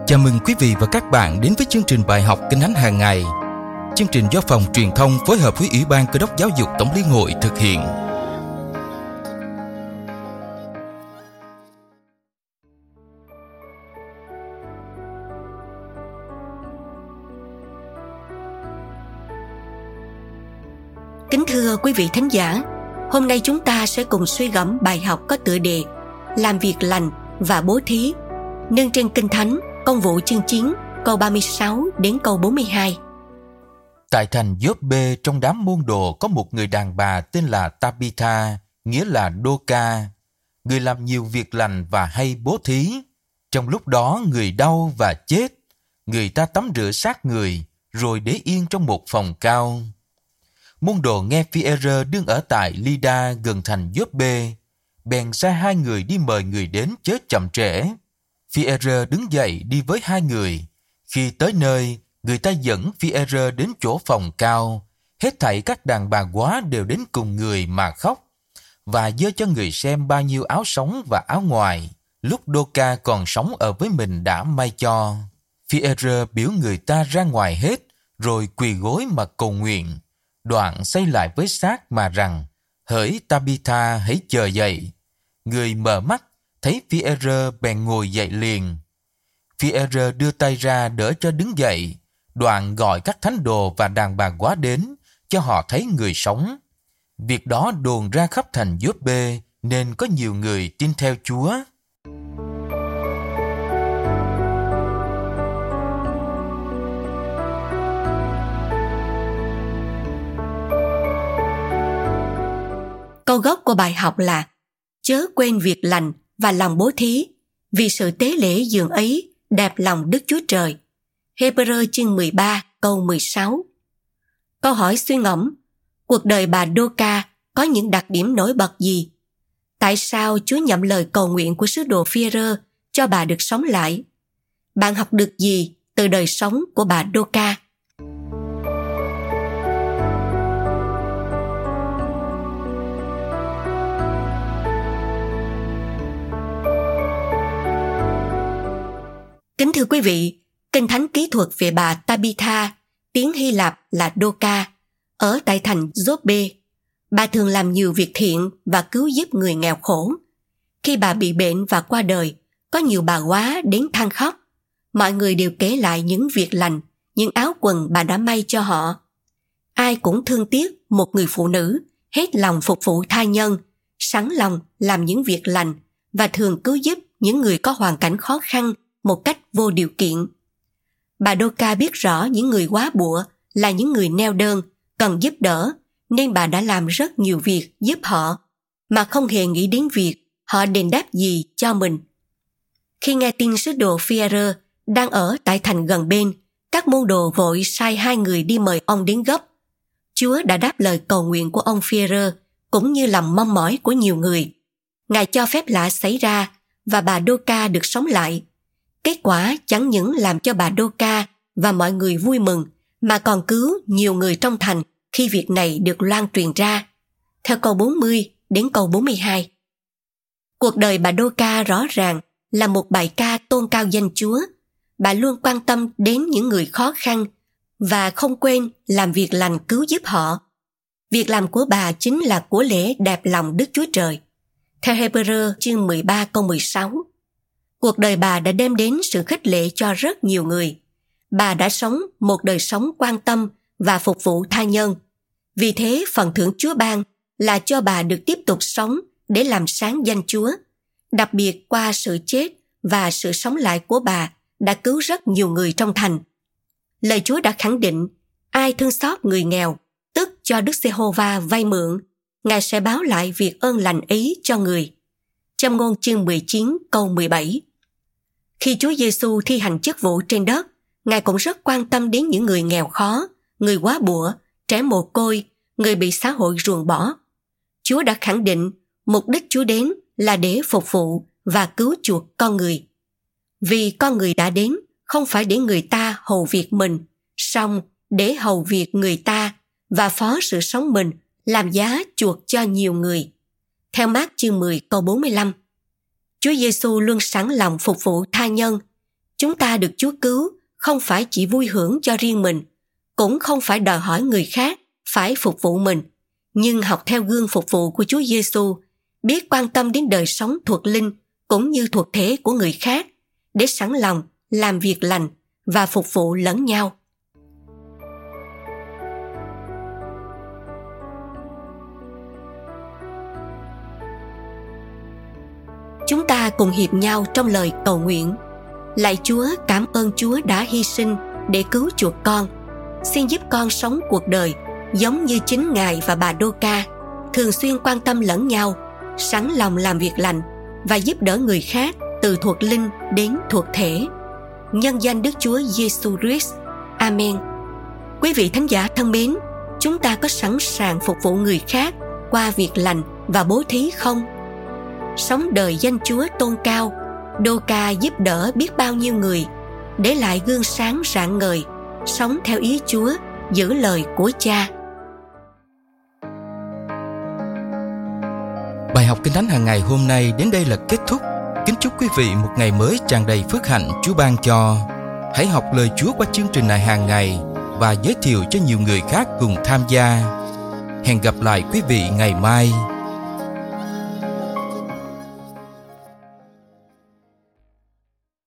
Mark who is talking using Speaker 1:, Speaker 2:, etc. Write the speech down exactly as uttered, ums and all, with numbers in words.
Speaker 1: Chào mừng quý vị và các bạn đến với chương trình bài học Kinh Thánh hàng ngày. Chương trình do Phòng Truyền thông phối hợp với Ủy ban Cơ đốc Giáo dục Tổng Liên hội thực hiện.
Speaker 2: Kính thưa quý vị thính giả, hôm nay chúng ta sẽ cùng suy gẫm bài học có tựa đề Làm việc lành và bố thí, nương trên Kinh Thánh Công vụ chương chín câu ba mươi sáu đến câu bốn mươi hai.
Speaker 1: Tại thành Gióp-bê, trong đám môn đồ có một người đàn bà tên là Tabitha, nghĩa là Đô-ca, người làm nhiều việc lành và hay bố thí. Trong lúc đó người đau và chết, người ta tắm rửa xác người rồi để yên trong một phòng cao. Môn đồ nghe Phi-e-rơ đương ở tại Lydda gần thành Gióp-bê, bèn sai hai người đi mời người đến chớ chậm trễ. Phi-e-rơ đứng dậy đi với hai người. Khi tới nơi, người ta dẫn Phi-e-rơ đến chỗ phòng cao. Hết thảy các đàn bà góa đều đến cùng người mà khóc, và giơ cho người xem bao nhiêu áo sống và áo ngoài, lúc Đô-ca còn sống ở với mình đã may cho. Phi-e-rơ biểu người ta ra ngoài hết, rồi quỳ gối mà cầu nguyện. Đoạn xây lại với xác mà rằng: hỡi Tabitha, hãy chờ dậy. Người mở mắt, thấy Phi-e-rơ bèn ngồi dậy liền. Phi-e-rơ đưa tay ra đỡ cho đứng dậy, đoạn gọi các thánh đồ và đàn bà góa đến, cho họ thấy người sống. Việc đó đồn ra khắp thành Gióp-bê, nên có nhiều người tin theo Chúa.
Speaker 2: Câu gốc của bài học là: chớ quên việc lành và lòng bố thí, vì sự tế lễ dường ấy đẹp lòng Đức Chúa Trời. Hê-bơ-rơ chương mười ba câu mười sáu. Câu hỏi suy ngẫm: cuộc đời bà Đô-ca có những đặc điểm nổi bật gì? Tại sao Chúa nhậm lời cầu nguyện của sứ đồ Phi-e-rơ cho bà được sống lại? Bạn học được gì từ đời sống của bà Đô-ca? Kính thưa quý vị, Kinh Thánh ký thuật về bà Tabitha, tiếng Hy Lạp là Đô-ca, ở tại thành Gióp-bê. Bà thường làm nhiều việc thiện và cứu giúp người nghèo khổ. Khi bà bị bệnh và qua đời, có nhiều bà góa đến than khóc. Mọi người đều kể lại những việc lành, những áo quần bà đã may cho họ. Ai cũng thương tiếc một người phụ nữ hết lòng phục vụ tha nhân, sẵn lòng làm những việc lành và thường cứu giúp những người có hoàn cảnh khó khăn một cách vô điều kiện. Bà Đô-ca biết rõ những người góa bụa là những người neo đơn, cần giúp đỡ, nên bà đã làm rất nhiều việc giúp họ, mà không hề nghĩ đến việc họ đền đáp gì cho mình. Khi nghe tin sứ đồ Phi-e-rơ đang ở tại thành gần bên, các môn đồ vội sai hai người đi mời ông đến gấp. Chúa đã đáp lời cầu nguyện của ông Phi-e-rơ, cũng như lòng mong mỏi của nhiều người. Ngài cho phép lạ xảy ra, và bà Đô-ca được sống lại. Kết quả chẳng những làm cho bà Đô-ca và mọi người vui mừng, mà còn cứu nhiều người trong thành khi việc này được loan truyền ra. Theo câu bốn mươi đến câu bốn mươi hai. Cuộc đời bà Đô-ca rõ ràng là một bài ca tôn cao danh Chúa. Bà luôn quan tâm đến những người khó khăn và không quên làm việc lành cứu giúp họ. Việc làm của bà chính là của lễ đẹp lòng Đức Chúa Trời. Theo Hê-bơ-rơ chương mười ba câu mười sáu. Cuộc đời bà đã đem đến sự khích lệ cho rất nhiều người. Bà đã sống một đời sống quan tâm và phục vụ tha nhân. Vì thế, phần thưởng Chúa ban là cho bà được tiếp tục sống để làm sáng danh Chúa. Đặc biệt qua sự chết và sự sống lại của bà đã cứu rất nhiều người trong thành. Lời Chúa đã khẳng định, ai thương xót người nghèo, tức cho Đức Giê-hô-va vay mượn, Ngài sẽ báo lại việc ơn lành ấy cho người. Châm ngôn chương mười chín câu mười bảy. Khi Chúa Giêsu thi hành chức vụ trên đất, Ngài cũng rất quan tâm đến những người nghèo khó, người góa bụa, trẻ mồ côi, người bị xã hội ruồng bỏ. Chúa đã khẳng định mục đích Chúa đến là để phục vụ và cứu chuộc con người. Vì con người đã đến không phải để người ta hầu việc mình, song để hầu việc người ta và phó sự sống mình làm giá chuộc cho nhiều người. Theo Mác chương mười câu bốn mươi lăm. Chúa Giêsu luôn sẵn lòng phục vụ tha nhân. Chúng ta được Chúa cứu không phải chỉ vui hưởng cho riêng mình, cũng không phải đòi hỏi người khác phải phục vụ mình, nhưng học theo gương phục vụ của Chúa Giêsu, biết quan tâm đến đời sống thuộc linh cũng như thuộc thể của người khác, để sẵn lòng làm việc lành và phục vụ lẫn nhau. Chúng ta cùng hiệp nhau trong lời cầu nguyện. Lạy Chúa, cảm ơn Chúa đã hy sinh để cứu chuộc con. Xin giúp con sống cuộc đời giống như chính Ngài và bà Đô-ca, thường xuyên quan tâm lẫn nhau, sẵn lòng làm việc lành và giúp đỡ người khác từ thuộc linh đến thuộc thể. Nhân danh Đức Chúa Giêsu Christ. Amen. Quý vị thánh giả thân mến, chúng ta có sẵn sàng phục vụ người khác qua việc lành và bố thí không? Sống đời danh Chúa tôn cao, Đô-ca giúp đỡ biết bao nhiêu người, để lại gương sáng rạng ngời, sống theo ý Chúa, giữ lời của Cha.
Speaker 1: Bài học Kinh Thánh hàng ngày hôm nay đến đây là kết thúc. Kính chúc quý vị một ngày mới tràn đầy phước hạnh Chúa ban cho. Hãy học lời Chúa qua chương trình này hàng ngày và giới thiệu cho nhiều người khác cùng tham gia. Hẹn gặp lại quý vị ngày mai.